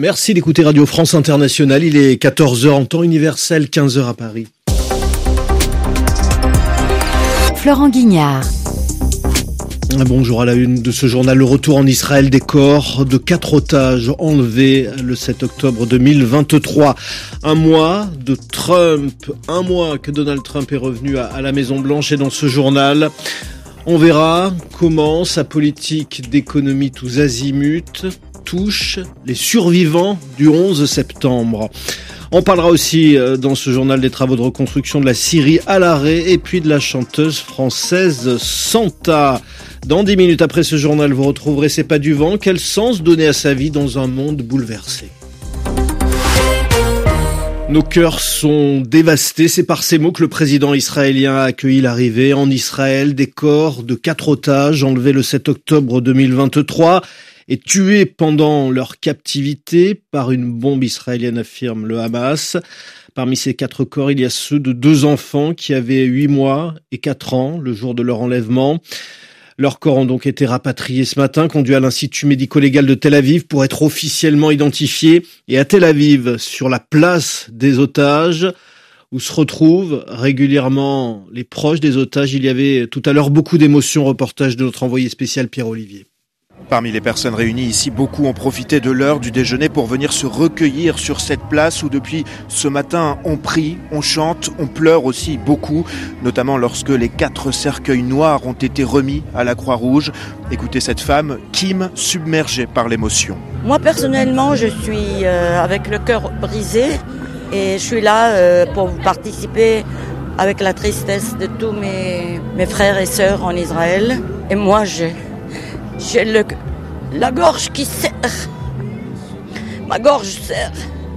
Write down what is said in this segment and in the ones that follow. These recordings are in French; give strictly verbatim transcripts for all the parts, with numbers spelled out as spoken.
Merci d'écouter Radio France Internationale. Il est quatorze heures en temps universel, quinze heures à Paris. Florent Guignard. Bonjour à la une de ce journal. Le retour en Israël des corps de quatre otages enlevés le sept octobre deux mille vingt-trois. Un mois de Trump, un mois que Donald Trump est revenu à, à la Maison-Blanche, et dans ce journal, on verra comment sa politique d'économie tous azimuts touche les survivants du onze septembre. On parlera aussi dans ce journal des travaux de reconstruction de la Syrie à l'arrêt et puis de la chanteuse française Santa. Dans dix minutes après ce journal, vous retrouverez C'est pas du vent. Quel sens donner à sa vie dans un monde bouleversé ? Nos cœurs sont dévastés. C'est par ces mots que le président israélien a accueilli l'arrivée en Israël des corps de quatre otages enlevés le sept octobre deux mille vingt-trois et tués pendant leur captivité par une bombe israélienne, affirme le Hamas. Parmi ces quatre corps, il y a ceux de deux enfants qui avaient huit mois et quatre ans le jour de leur enlèvement. Leurs corps ont donc été rapatriés ce matin, conduits à l'Institut médico-légal de Tel Aviv pour être officiellement identifiés. Et à Tel Aviv, sur la place des otages, où se retrouvent régulièrement les proches des otages, il y avait tout à l'heure beaucoup d'émotions. Reportage de notre envoyé spécial Pierre Olivier. Parmi les personnes réunies ici, beaucoup ont profité de l'heure du déjeuner pour venir se recueillir sur cette place où depuis ce matin on prie, on chante, on pleure aussi beaucoup, notamment lorsque les quatre cercueils noirs ont été remis à la Croix-Rouge. Écoutez cette femme, Kim, submergée par l'émotion. Moi personnellement, je suis euh, avec le cœur brisé et je suis là euh, pour participer avec la tristesse de tous mes, mes frères et sœurs en Israël. Et moi, j'ai... J'ai le, la gorge qui serre. Ma gorge serre.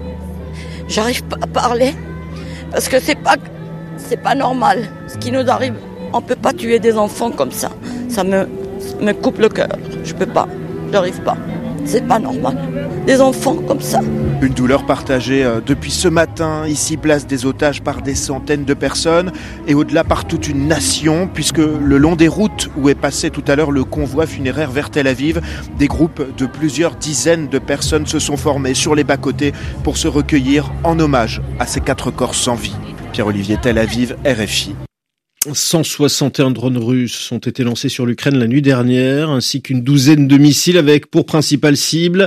J'arrive pas à parler parce que c'est pas, c'est pas normal. Ce qui nous arrive, on peut pas tuer des enfants comme ça. Ça me, ça me coupe le cœur. Je peux pas. J'arrive pas. C'est pas normal. Des enfants comme ça. Une douleur partagée depuis ce matin, ici place des otages par des centaines de personnes et au-delà par toute une nation, puisque le long des routes où est passé tout à l'heure le convoi funéraire vers Tel Aviv, des groupes de plusieurs dizaines de personnes se sont formés sur les bas-côtés pour se recueillir en hommage à ces quatre corps sans vie. Pierre-Olivier, Tel Aviv, R F I. cent soixante et un drones russes ont été lancés sur l'Ukraine la nuit dernière, ainsi qu'une douzaine de missiles avec pour principale cible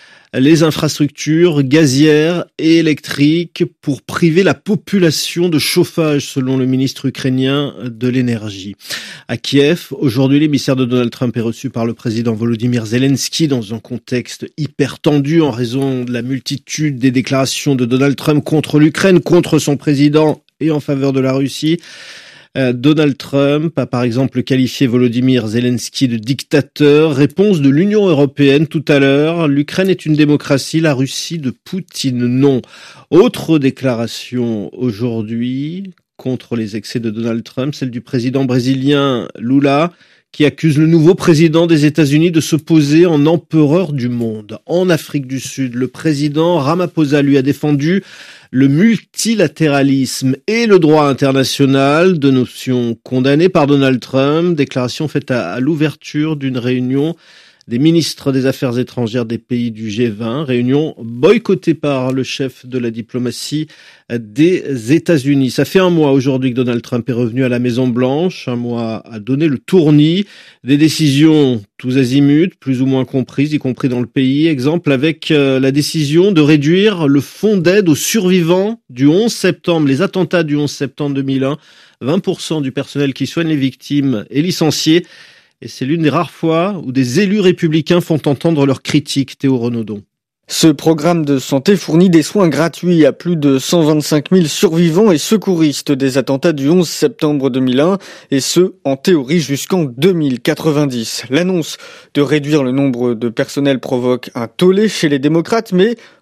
les infrastructures gazières et électriques pour priver la population de chauffage, selon le ministre ukrainien de l'énergie. À Kiev, aujourd'hui, l'émissaire de Donald Trump est reçu par le président Volodymyr Zelensky dans un contexte hyper tendu en raison de la multitude des déclarations de Donald Trump contre l'Ukraine, contre son président et en faveur de la Russie. Donald Trump a par exemple qualifié Volodymyr Zelensky de dictateur. Réponse de l'Union européenne tout à l'heure. L'Ukraine est une démocratie, la Russie de Poutine non. Autre déclaration aujourd'hui contre les excès de Donald Trump, celle du président brésilien Lula, qui accuse le nouveau président des États-Unis de se poser en empereur du monde. En Afrique du Sud, le président Ramaphosa lui a défendu le multilatéralisme et le droit international, deux notions condamnées par Donald Trump. Déclaration faite à, à l'ouverture d'une réunion des ministres des Affaires étrangères des pays du G vingt, réunion boycottée par le chef de la diplomatie des États-Unis. Ça fait un mois aujourd'hui que Donald Trump est revenu à la Maison-Blanche, un mois à donner le tournis, des décisions tous azimuts, plus ou moins comprises, y compris dans le pays. Exemple avec la décision de réduire le fonds d'aide aux survivants du onze septembre, les attentats du onze septembre deux mille un. vingt pour cent du personnel qui soigne les victimes est licencié. Et c'est l'une des rares fois où des élus républicains font entendre leurs critiques. Théo Renaudon. Ce programme de santé fournit des soins gratuits à plus de cent vingt-cinq mille survivants et secouristes des attentats du onze septembre deux mille un, et ce, en théorie, jusqu'en deux mille quatre-vingt-dix. L'annonce de réduire le nombre de personnel provoque un tollé chez les démocrates, mais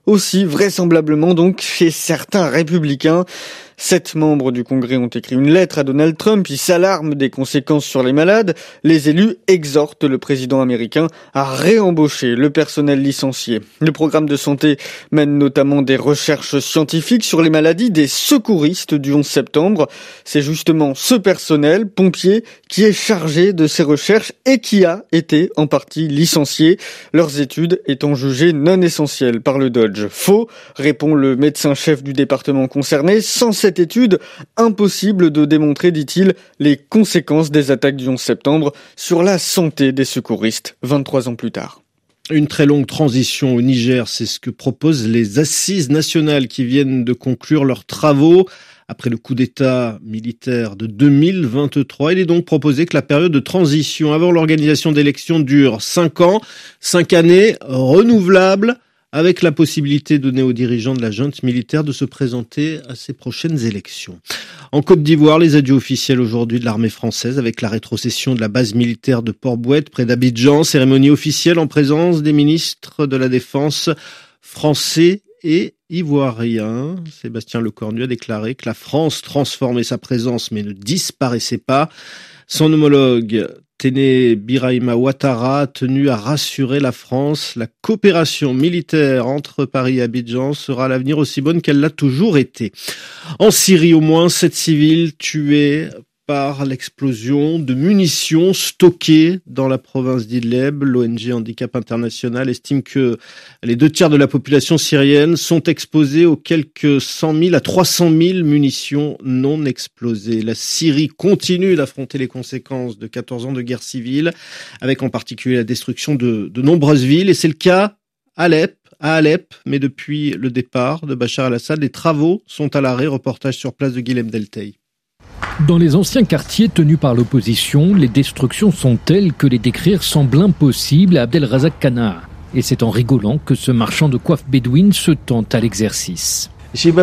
aussi vraisemblablement donc chez certains républicains. Sept membres du Congrès ont écrit une lettre à Donald Trump. Ils s'alarment des conséquences sur les malades. Les élus exhortent le président américain à réembaucher le personnel licencié. Le programme de santé mène notamment des recherches scientifiques sur les maladies des secouristes du onze septembre. C'est justement ce personnel, pompier, qui est chargé de ces recherches et qui a été en partie licencié, leurs études étant jugées non essentielles par le Dodge. Faux, répond le médecin-chef du département concerné. Sans cette étude, impossible de démontrer, dit-il, les conséquences des attaques du onze septembre sur la santé des secouristes, vingt-trois ans plus tard. Une très longue transition au Niger, c'est ce que proposent les assises nationales qui viennent de conclure leurs travaux. Après le coup d'État militaire de deux mille vingt-trois, il est donc proposé que la période de transition avant l'organisation d'élections dure cinq ans, cinq années renouvelables, avec la possibilité donnée aux dirigeants de la junte militaire de se présenter à ces prochaines élections. En Côte d'Ivoire, les adieux officiels aujourd'hui de l'armée française avec la rétrocession de la base militaire de Port-Bouët près d'Abidjan, cérémonie officielle en présence des ministres de la Défense français et ivoiriens. Sébastien Lecornu a déclaré que la France transformait sa présence mais ne disparaissait pas. Son homologue Téné Birahima Ouattara a tenu à rassurer la France. La coopération militaire entre Paris et Abidjan sera à l'avenir aussi bonne qu'elle l'a toujours été. En Syrie, au moins sept civils tués par l'explosion de munitions stockées dans la province d'Idlib. L'O N G Handicap International estime que les deux tiers de la population syrienne sont exposés aux quelques cent mille à trois cent mille munitions non explosées. La Syrie continue d'affronter les conséquences de quatorze ans de guerre civile, avec en particulier la destruction de, de nombreuses villes. Et c'est le cas à Alep, à Alep, mais depuis le départ de Bachar el-Assad, les travaux sont à l'arrêt. Reportage sur place de Guilhem Deltey. Dans les anciens quartiers tenus par l'opposition, les destructions sont telles que les décrire semble impossible à Abdelrazak Kana. Et c'est en rigolant que ce marchand de coiffe bédouine se tente à l'exercice. C'est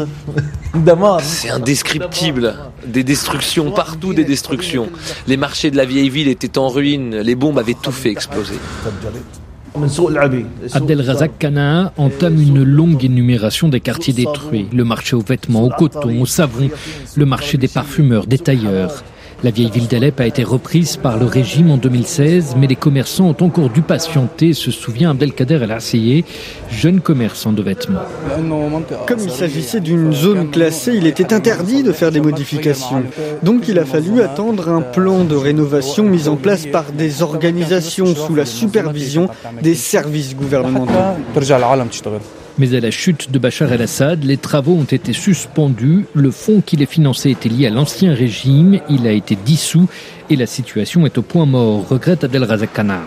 indescriptible. Des destructions, partout des destructions. Les marchés de la vieille ville étaient en ruine, les bombes avaient tout fait exploser. Abdelrazak Kana entame une longue énumération des quartiers détruits. Le marché aux vêtements, au coton, au savon, le marché des parfumeurs, des tailleurs. La vieille ville d'Alep a été reprise par le régime en deux mille seize, mais les commerçants ont encore dû patienter, se souvient Abdelkader El-Asseyeh, jeune commerçant de vêtements. Comme il s'agissait d'une zone classée, il était interdit de faire des modifications. Donc il a fallu attendre un plan de rénovation mis en place par des organisations sous la supervision des services gouvernementaux. Mais à la chute de Bachar el-Assad, les travaux ont été suspendus. Le fonds qui les finançait était lié à l'ancien régime. Il a été dissous et la situation est au point mort, regrette Abdelrazak Kana.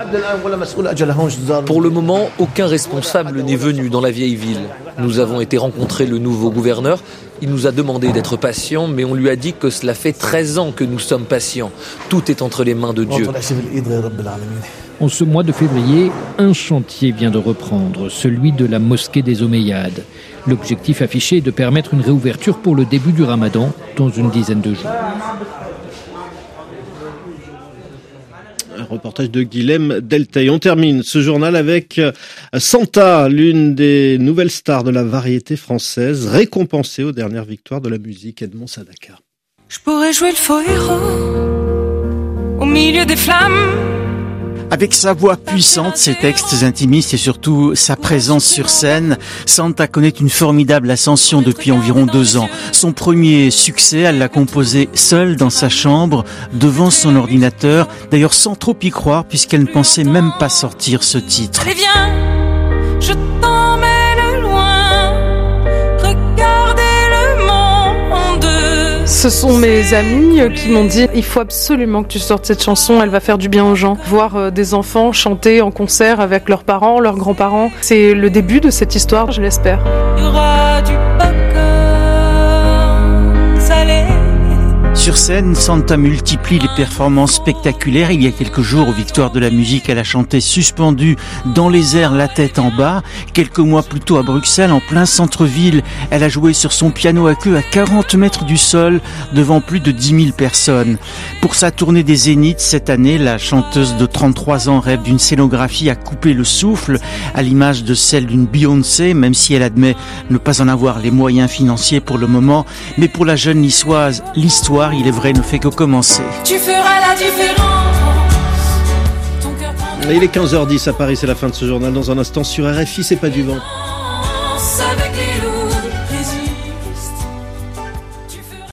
Pour le moment, aucun responsable n'est venu dans la vieille ville. Nous avons été rencontrer le nouveau gouverneur. Il nous a demandé d'être patients, mais on lui a dit que cela fait treize ans que nous sommes patients. Tout est entre les mains de Dieu. En ce mois de février, un chantier vient de reprendre, celui de la mosquée des Omeyyades. L'objectif affiché est de permettre une réouverture pour le début du Ramadan dans une dizaine de jours. Un reportage de Guilhem Deltey. On termine ce journal avec Santa, l'une des nouvelles stars de la variété française, récompensée aux dernières victoires de la musique. Edmond Sadaka. Je pourrais jouer le faux héros au milieu des flammes. Avec sa voix puissante, ses textes intimistes et surtout sa présence sur scène, Santa connaît une formidable ascension depuis environ deux ans. Son premier succès, elle l'a composé seule dans sa chambre, devant son ordinateur, d'ailleurs sans trop y croire puisqu'elle ne pensait même pas sortir ce titre. Allez viens, je t'emmène loin, regardez le monde. Ce sont mes amis qui m'ont dit il faut absolument que tu sortes cette chanson, elle va faire du bien aux gens. Voir des enfants chanter en concert avec leurs parents, leurs grands-parents, c'est le début de cette histoire, je l'espère. Il y aura du popcorn salé. Sur scène, Santa multiplie les performances spectaculaires. Il y a quelques jours, aux Victoires de la musique, elle a chanté suspendue dans les airs, la tête en bas. Quelques mois plus tôt à Bruxelles, en plein centre-ville, elle a joué sur son piano à queue à quarante mètres du sol, devant plus de dix mille personnes. Pour sa tournée des Zéniths cette année, la chanteuse de trente-trois ans rêve d'une scénographie à couper le souffle, à l'image de celle d'une Beyoncé, même si elle admet ne pas en avoir les moyens financiers pour le moment. Mais pour la jeune niçoise, l'histoire, il est vrai, ne fait que commencer. Tu feras la différence. Il est quinze heures dix à Paris, c'est la fin de ce journal. Dans un instant sur R F I, c'est pas du vent.